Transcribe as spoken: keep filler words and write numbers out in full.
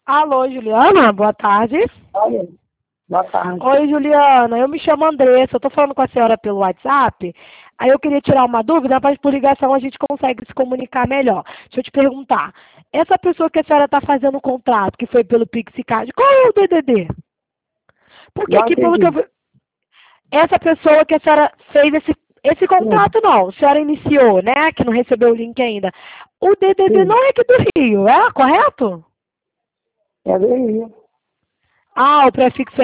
Alô, Juliana, boa tarde. Olha, boa tarde. Oi, Juliana, eu me chamo Andressa, eu tô falando com a senhora pelo WhatsApp. Aí eu queria tirar uma dúvida, mas por ligação a gente consegue se comunicar melhor. Deixa eu te perguntar, essa pessoa que a senhora está fazendo o contrato, que foi pelo Pixicard, qual é o D D D? Porque Não aqui, pelo que eu entendi. vi, essa pessoa que a senhora fez esse, esse Sim, contrato, não, a senhora iniciou, né, que não recebeu o link ainda. O D D D sim, não é aqui do Rio, é correto? é do Rio. Ah, o prefixo